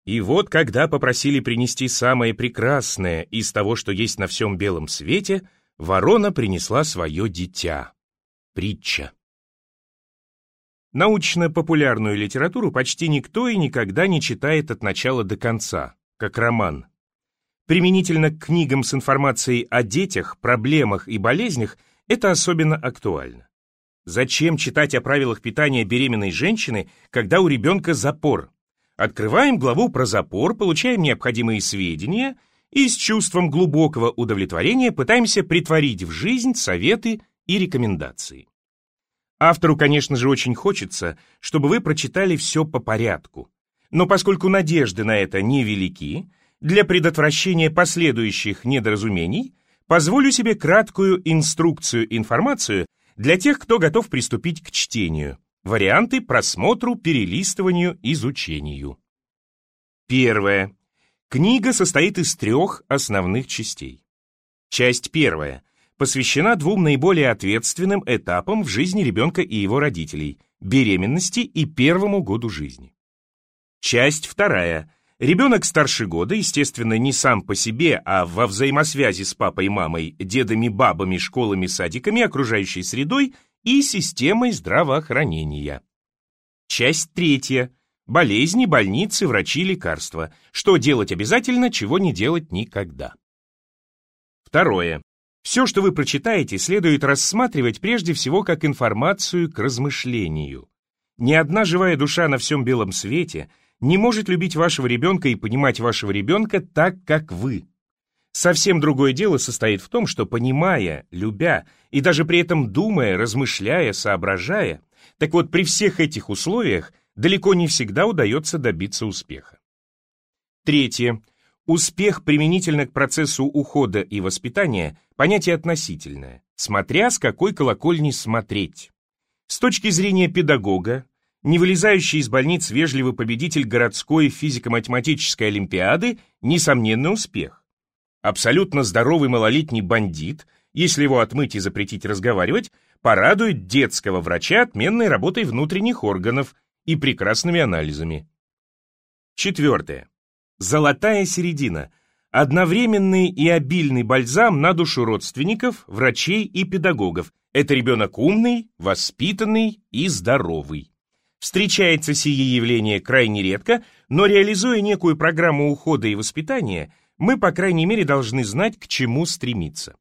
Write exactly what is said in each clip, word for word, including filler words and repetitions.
И вот, когда попросили принести самое прекрасное из того, что есть на всем белом свете, ворона принесла свое дитя. Притча. Научно-популярную литературу почти никто и никогда не читает от начала до конца, как роман. Применительно к книгам с информацией о детях, проблемах и болезнях это особенно актуально. Зачем читать о правилах питания беременной женщины, когда у ребенка запор? Открываем главу про запор, получаем необходимые сведения и с чувством глубокого удовлетворения пытаемся претворить в жизнь советы и рекомендации. Автору, конечно же, очень хочется, чтобы вы прочитали все по порядку. Но поскольку надежды на это невелики, для предотвращения последующих недоразумений позволю себе краткую инструкцию-информацию для тех, кто готов приступить к чтению. Варианты просмотру, перелистыванию, изучению. Первое. Книга состоит из трех основных частей. Часть первая посвящена двум наиболее ответственным этапам в жизни ребенка и его родителей – беременности и первому году жизни. Часть вторая. Ребенок старше года, естественно, не сам по себе, а во взаимосвязи с папой и мамой, дедами, бабами, школами, садиками, окружающей средой и системой здравоохранения. Часть третья. Болезни, больницы, врачи, лекарства. Что делать обязательно, чего не делать никогда. Второе. Все, что вы прочитаете, следует рассматривать прежде всего как информацию к размышлению. Ни одна живая душа на всем белом свете не может любить вашего ребенка и понимать вашего ребенка так, как вы. Совсем другое дело состоит в том, что понимая, любя и даже при этом думая, размышляя, соображая, так вот при всех этих условиях далеко не всегда удается добиться успеха. Третье. Успех применительно к процессу ухода и воспитания – понятие относительное, смотря с какой колокольни смотреть. С точки зрения педагога, не вылезающий из больниц вежливый победитель городской физико-математической олимпиады – несомненный успех. Абсолютно здоровый малолетний бандит, если его отмыть и запретить разговаривать, порадует детского врача отменной работой внутренних органов и прекрасными анализами. Четвертое. Золотая середина. Одновременный и обильный бальзам на душу родственников, врачей и педагогов. Это ребенок умный, воспитанный и здоровый. Встречается сие явление крайне редко, но реализуя некую программу ухода и воспитания, мы, по крайней мере, должны знать, к чему стремиться.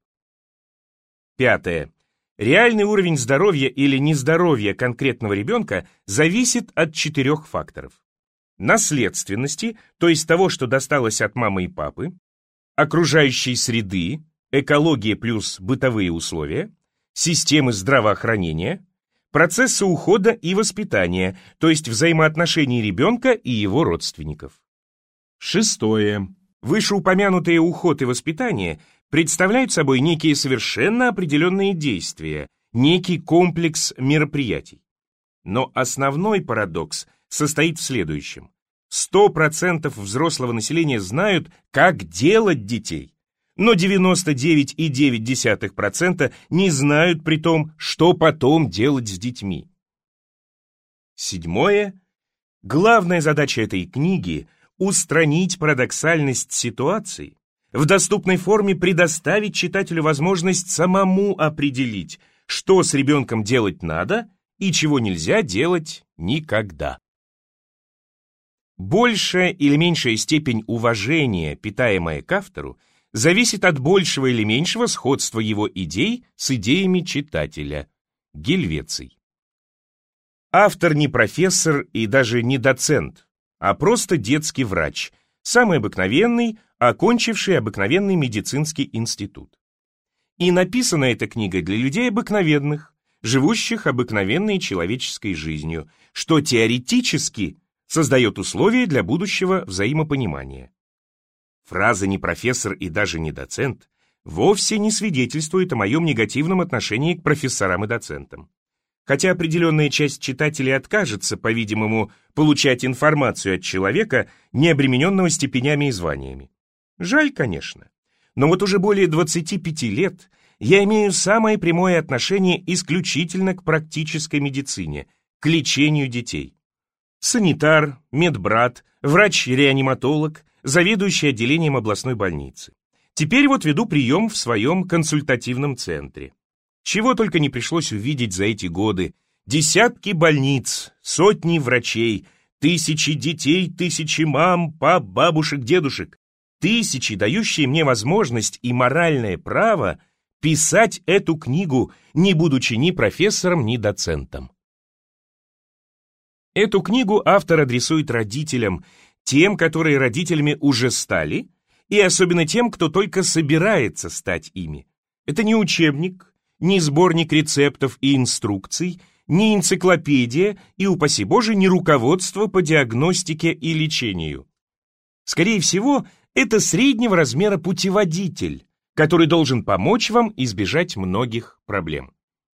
Пятое. Реальный уровень здоровья или нездоровья конкретного ребенка зависит от четырех факторов. Наследственности, то есть того, что досталось от мамы и папы, окружающей среды, экология плюс бытовые условия, системы здравоохранения, процесса ухода и воспитания, то есть взаимоотношений ребенка и его родственников. Шестое. Вышеупомянутые уход и воспитание представляют собой некие совершенно определенные действия, некий комплекс мероприятий. Но основной парадокс состоит в следующем. сто процентов взрослого населения знают, как делать детей, но девяносто девять и девять десятых процента не знают при том, что потом делать с детьми. Седьмое. Главная задача этой книги – устранить парадоксальность ситуации, в доступной форме предоставить читателю возможность самому определить, что с ребенком делать надо и чего нельзя делать никогда. Большая или меньшая степень уважения, питаемая к автору, зависит от большего или меньшего сходства его идей с идеями читателя. Гельвеций. Автор не профессор и даже не доцент, а просто детский врач, самый обыкновенный, окончивший обыкновенный медицинский институт. И написана эта книга для людей обыкновенных, живущих обыкновенной человеческой жизнью, что теоретически создает условия для будущего взаимопонимания. Фраза «не профессор и даже не доцент» вовсе не свидетельствует о моем негативном отношении к профессорам и доцентам. Хотя определенная часть читателей откажется, по-видимому, получать информацию от человека, не обремененного степенями и званиями. Жаль, конечно. Но вот уже более двадцати пяти лет я имею самое прямое отношение исключительно к практической медицине, к лечению детей. санитар, медбрат, врач-реаниматолог, заведующий отделением областной больницы. Теперь вот веду прием в своем консультативном центре. Чего только не пришлось увидеть за эти годы. Десятки больниц, сотни врачей, тысячи детей, тысячи мам, пап, бабушек, дедушек. Тысячи, дающие мне возможность и моральное право писать эту книгу, не будучи ни профессором, ни доцентом. Эту книгу автор адресует родителям, тем, которые родителями уже стали, и особенно тем, кто только собирается стать ими. Это не учебник, не сборник рецептов и инструкций, не энциклопедия и, упаси Боже, не руководство по диагностике и лечению. Скорее всего, это среднего размера путеводитель, который должен помочь вам избежать многих проблем.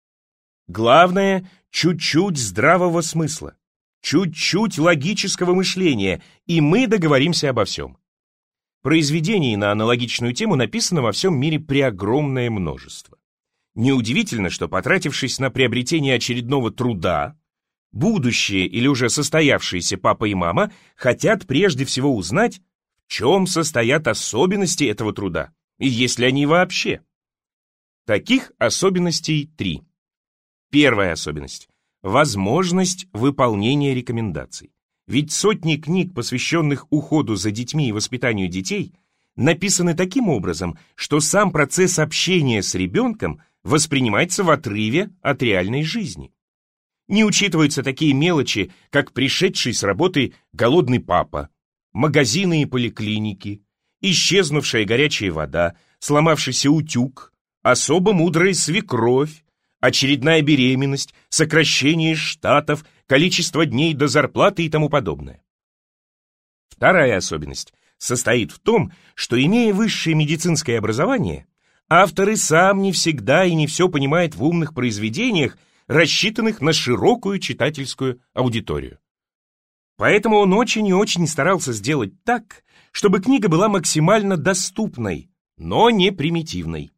Главное – чуть-чуть здравого смысла, чуть-чуть логического мышления, и мы договоримся обо всем. Произведений на аналогичную тему написано во всем мире преогромное множество. Неудивительно, что, потратившись на приобретение очередного труда, будущие или уже состоявшиеся папа и мама хотят прежде всего узнать, в чем состоят особенности этого труда, и есть ли они вообще. Таких особенностей три. Первая особенность – возможность выполнения рекомендаций. Ведь сотни книг, посвященных уходу за детьми и воспитанию детей, написаны таким образом, что сам процесс общения с ребенком воспринимается в отрыве от реальной жизни. Не учитываются такие мелочи, как пришедший с работы голодный папа, магазины и поликлиники, исчезнувшая горячая вода, сломавшийся утюг, особо мудрая свекровь, очередная беременность, сокращение штатов, количество дней до зарплаты и тому подобное. Вторая особенность состоит в том, что, имея высшее медицинское образование, автор и сам не всегда и не все понимает в умных произведениях, рассчитанных на широкую читательскую аудиторию. Поэтому он очень и очень старался сделать так, чтобы книга была максимально доступной, но не примитивной.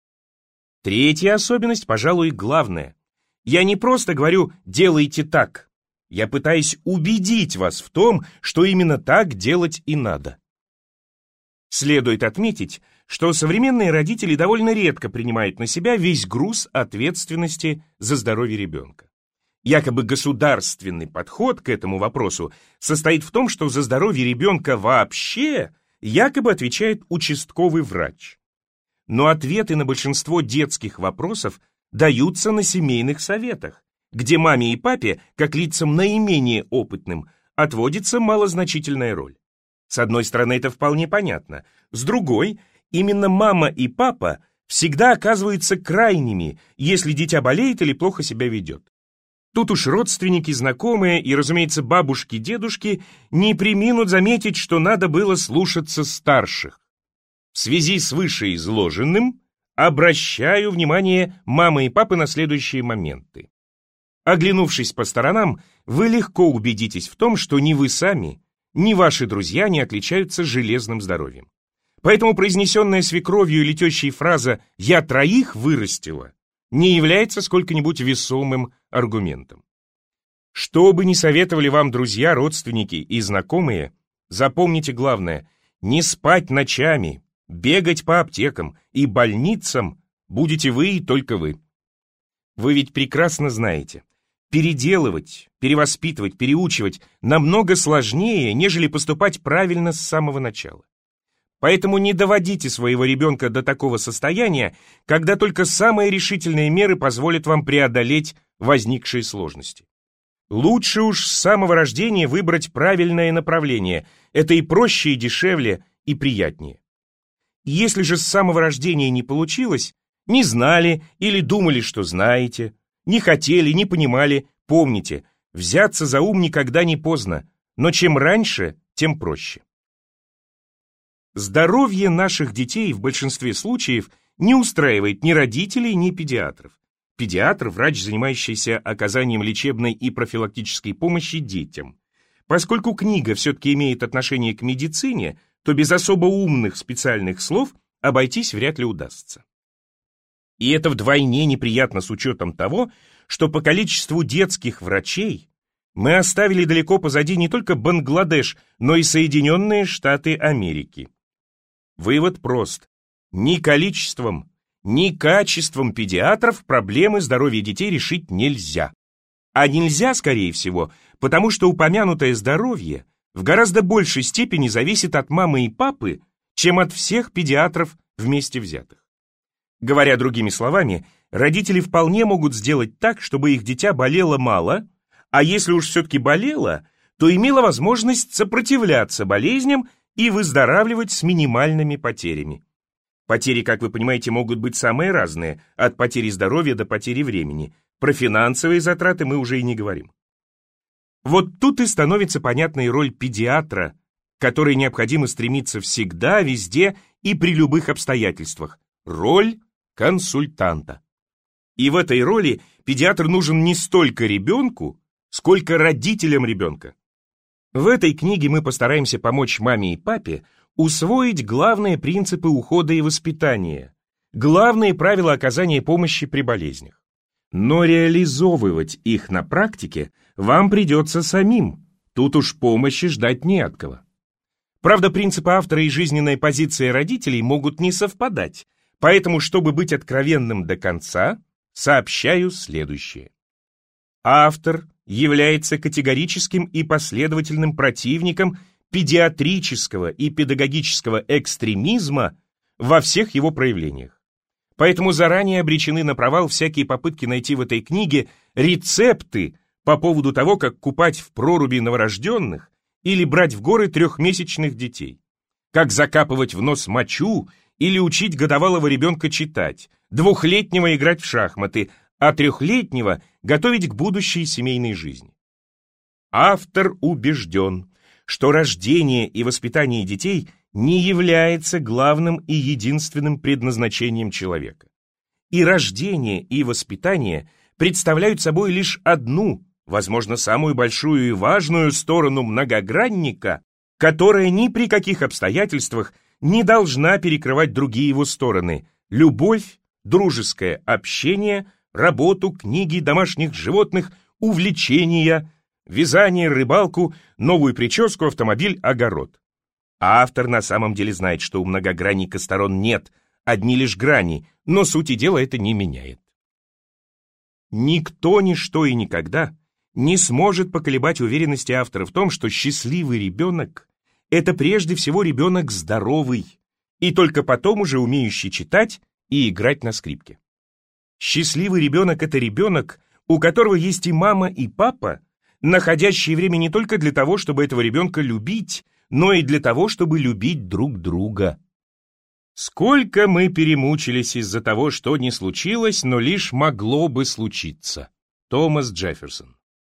Третья особенность, пожалуй, главная. Я не просто говорю «делайте так». Я пытаюсь убедить вас в том, что именно так делать и надо. Следует отметить, что современные родители довольно редко принимают на себя весь груз ответственности за здоровье ребенка. Якобы государственный подход к этому вопросу состоит в том, что за здоровье ребенка вообще якобы отвечает участковый врач. Но ответы на большинство детских вопросов даются на семейных советах, где маме и папе, как лицам наименее опытным, отводится малозначительная роль. С одной стороны, это вполне понятно. С другой, именно мама и папа всегда оказываются крайними, если дитя болеет или плохо себя ведет. Тут уж родственники, знакомые и, разумеется, бабушки, дедушки не преминут заметить, что надо было слушаться старших. В связи с вышеизложенным обращаю внимание мамы и папы на следующие моменты. Оглянувшись по сторонам, вы легко убедитесь в том, что ни вы сами, ни ваши друзья не отличаются железным здоровьем. Поэтому произнесенная свекровью или тещей фраза «я троих вырастила» не является сколько-нибудь весомым аргументом. Что бы ни советовали вам друзья, родственники и знакомые, запомните главное – не спать ночами, бегать по аптекам и больницам будете вы и только вы. Вы ведь прекрасно знаете, переделывать, перевоспитывать, переучивать намного сложнее, нежели поступать правильно с самого начала. Поэтому не доводите своего ребенка до такого состояния, когда только самые решительные меры позволят вам преодолеть возникшие сложности. Лучше уж с самого рождения выбрать правильное направление. Это и проще, и дешевле, и приятнее. Если же с самого рождения не получилось, не знали или думали, что знаете, не хотели, не понимали, помните, взяться за ум никогда не поздно, но чем раньше, тем проще. Здоровье наших детей в большинстве случаев не устраивает ни родителей, ни педиатров. Педиатр – врач, занимающийся оказанием лечебной и профилактической помощи детям. Поскольку книга все-таки имеет отношение к медицине, то без особо умных специальных слов обойтись вряд ли удастся. И это вдвойне неприятно с учетом того, что по количеству детских врачей Мы оставили далеко позади не только Бангладеш, но и Соединенные Штаты Америки. Вывод прост. Ни количеством, ни качеством педиатров проблемы здоровья детей решить нельзя. А нельзя, скорее всего, потому что упомянутое здоровье в гораздо большей степени зависит от мамы и папы, чем от всех педиатров вместе взятых. Говоря другими словами, родители вполне могут сделать так, чтобы их дитя болело мало, а если уж все-таки болело, то имело возможность сопротивляться болезням и выздоравливать с минимальными потерями. Потери, как вы понимаете, могут быть самые разные, от потери здоровья до потери времени. Про финансовые затраты мы уже и не говорим. Вот тут и становится понятной роль педиатра, к которой необходимо стремиться всегда, везде и при любых обстоятельствах. Роль консультанта. И в этой роли педиатр нужен не столько ребенку, сколько родителям ребенка. В этой книге мы постараемся помочь маме и папе усвоить главные принципы ухода и воспитания, главные правила оказания помощи при болезнях. Но реализовывать их на практике вам придется самим, тут уж помощи ждать не от кого. Правда, принципы автора и жизненная позиция родителей могут не совпадать, поэтому, чтобы быть откровенным до конца, сообщаю следующее. Автор является категорическим и последовательным противником педиатрического и педагогического экстремизма во всех его проявлениях. Поэтому заранее обречены на провал всякие попытки найти в этой книге рецепты по поводу того, как купать в проруби новорожденных или брать в горы трехмесячных детей, как закапывать в нос мочу или учить годовалого ребенка читать, двухлетнего играть в шахматы, а трехлетнего готовить к будущей семейной жизни. Автор убежден, что рождение и воспитание детей не является главным и единственным предназначением человека. И рождение и воспитание представляют собой лишь одну, возможно, самую большую и важную сторону многогранника, которая ни при каких обстоятельствах не должна перекрывать другие его стороны – любовь, дружеское общение, работу, книги, домашних животных, увлечения, вязание, рыбалку, новую прическу, автомобиль, огород. А автор на самом деле знает, что у многогранника сторон нет, одни лишь грани, но сути дела это не меняет. Никто, ничто и никогда не сможет поколебать уверенности автора в том, что счастливый ребенок – это прежде всего ребенок здоровый, и только потом уже умеющий читать и играть на скрипке. Счастливый ребенок – это ребенок, у которого есть и мама, и папа, находящие время не только для того, чтобы этого ребенка любить, но и для того, чтобы любить друг друга. Сколько мы перемучились из-за того, что не случилось, но лишь могло бы случиться. Томас Джефферсон.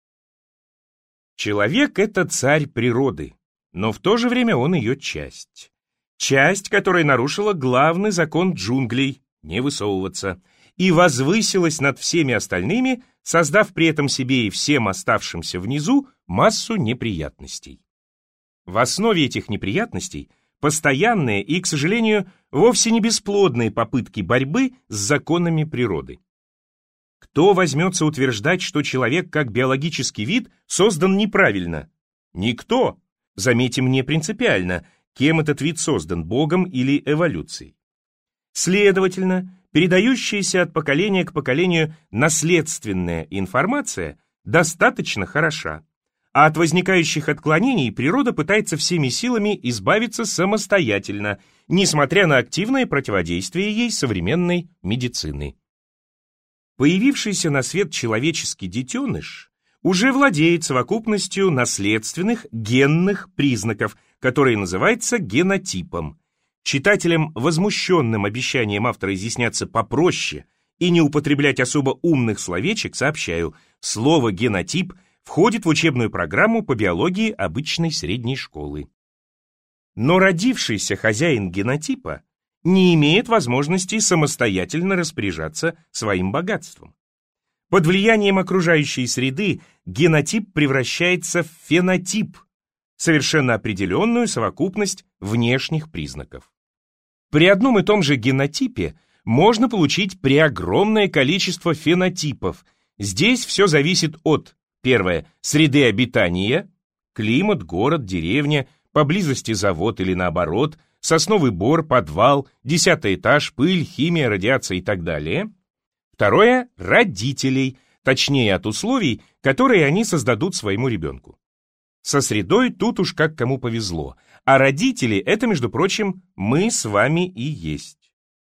Человек – это царь природы, но в то же время он ее часть. Часть, которая нарушила главный закон джунглей – не высовываться, и возвысилась над всеми остальными, создав при этом себе и всем оставшимся внизу массу неприятностей. В основе этих неприятностей постоянные и, к сожалению, вовсе не бесплодные попытки борьбы с законами природы. Кто возьмется утверждать, что человек как биологический вид создан неправильно? Никто. Заметим, не принципиально, кем этот вид создан, Богом или эволюцией. Следовательно, передающаяся от поколения к поколению наследственная информация достаточно хороша, а от возникающих отклонений природа пытается всеми силами избавиться самостоятельно, несмотря на активное противодействие ей современной медицины. Появившийся на свет человеческий детеныш уже владеет совокупностью наследственных генных признаков, которые называются генотипом. Читателям, возмущенным обещанием автора изъясняться попроще и не употреблять особо умных словечек, сообщаю, слово «генотип» входит в учебную программу по биологии обычной средней школы. Но родившийся хозяин генотипа не имеет возможности самостоятельно распоряжаться своим богатством. Под влиянием окружающей среды генотип превращается в фенотип, совершенно определенную совокупность внешних признаков. При одном и том же генотипе можно получить преогромное количество фенотипов. Здесь все зависит от Первое – среды обитания, климат, город, деревня, поблизости завод или наоборот, сосновый бор, подвал, десятый этаж, пыль, химия, радиация и так далее. Второе – родителей, точнее от условий, которые они создадут своему ребенку. Со средой тут уж как кому повезло, а родители – это, между прочим, мы с вами и есть.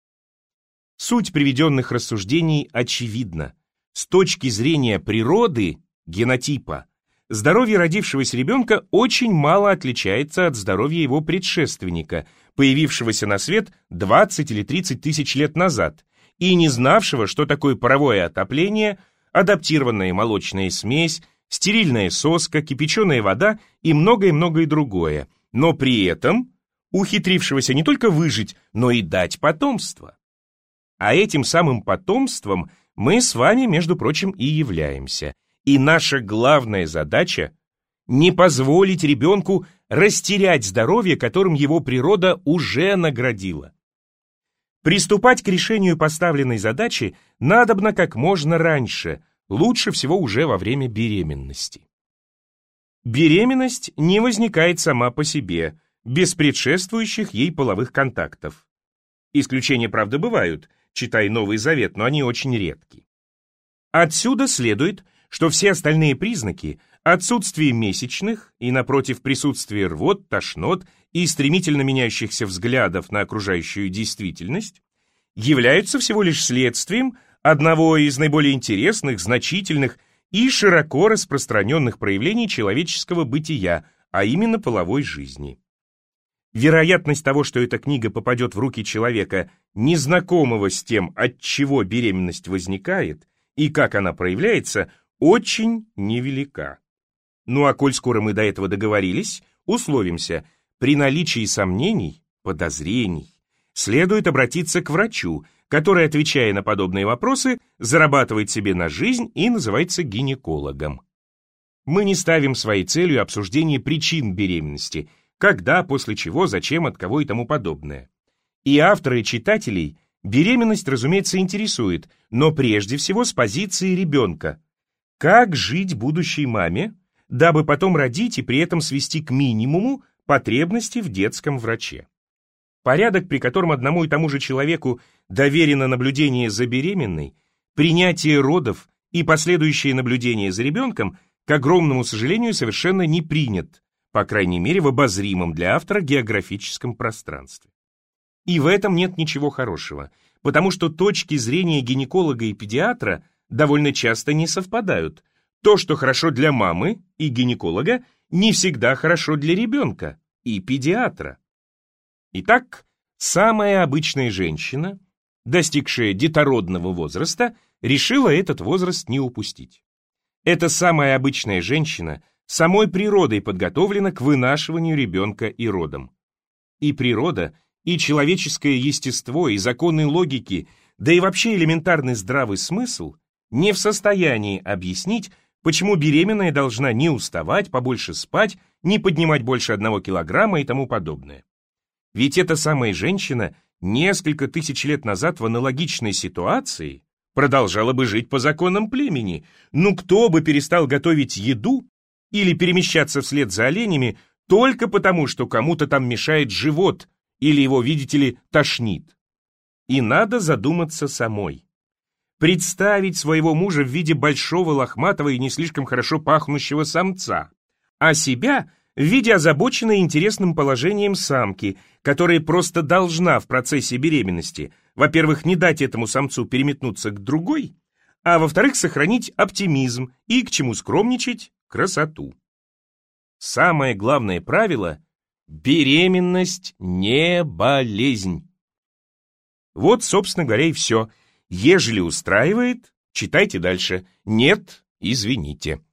Суть приведенных рассуждений очевидна. С точки зрения природы, генотипа, здоровье родившегося ребенка очень мало отличается от здоровья его предшественника, появившегося на свет двадцать или тридцать тысяч лет назад, и не знавшего, что такое паровое отопление, адаптированная молочная смесь, стерильная соска, кипяченая вода и многое-многое другое, но при этом ухитрившегося не только выжить, но и дать потомство. А этим самым потомством мы с вами, между прочим, и являемся. И наша главная задача – не позволить ребенку растерять здоровье, которым его природа уже наградила. Приступать к решению поставленной задачи надобно как можно раньше, лучше всего уже во время беременности. Беременность не возникает сама по себе, без предшествующих ей половых контактов. Исключения, правда, бывают, читай Новый Завет, но они очень редки. Отсюда следует, что все остальные признаки – отсутствие месячных и, напротив, присутствие рвот, тошнот и стремительно меняющихся взглядов на окружающую действительность – являются всего лишь следствием одного из наиболее интересных, значительных и широко распространенных проявлений человеческого бытия, а именно половой жизни. Вероятность того, что эта книга попадет в руки человека, незнакомого с тем, от чего беременность возникает и как она проявляется, очень невелика. Ну а коль скоро мы до этого договорились, условимся, при наличии сомнений, подозрений, следует обратиться к врачу, который, отвечая на подобные вопросы, зарабатывает себе на жизнь и называется гинекологом. Мы не ставим своей целью обсуждение причин беременности, когда, после чего, зачем, от кого и тому подобное. И автора, и читателей беременность, разумеется, интересует, но прежде всего с позиции ребенка. Как жить будущей маме, дабы потом родить и при этом свести к минимуму потребности в детском враче? Порядок, при котором одному и тому же человеку доверено наблюдение за беременной, принятие родов и последующее наблюдение за ребенком, к огромному сожалению, совершенно не принят, по крайней мере в обозримом для автора географическом пространстве. И в этом нет ничего хорошего, потому что точки зрения гинеколога и педиатра довольно часто не совпадают. То, что хорошо для мамы и гинеколога, не всегда хорошо для ребенка и педиатра. Итак, самая обычная женщина, достигшая детородного возраста, решила этот возраст не упустить. Эта самая обычная женщина самой природой подготовлена к вынашиванию ребенка и родам. И природа, и человеческое естество, и законы логики, да и вообще элементарный здравый смысл не в состоянии объяснить, почему беременная должна не уставать, побольше спать, не поднимать больше одного килограмма и тому подобное. Ведь эта самая женщина несколько тысяч лет назад в аналогичной ситуации продолжала бы жить по законам племени. Ну кто бы перестал готовить еду или перемещаться вслед за оленями только потому, что кому-то там мешает живот или его, видите ли, тошнит? И надо задуматься самой. Представить своего мужа в виде большого лохматого и не слишком хорошо пахнущего самца, а себя в виде озабоченной интересным положением самки, которая просто должна в процессе беременности, во-первых, не дать этому самцу переметнуться к другой, а во-вторых, сохранить оптимизм и, к чему скромничать, красоту. Самое главное правило – беременность не болезнь. Вот, собственно говоря, и все. Ежели устраивает, читайте дальше. Нет, извините.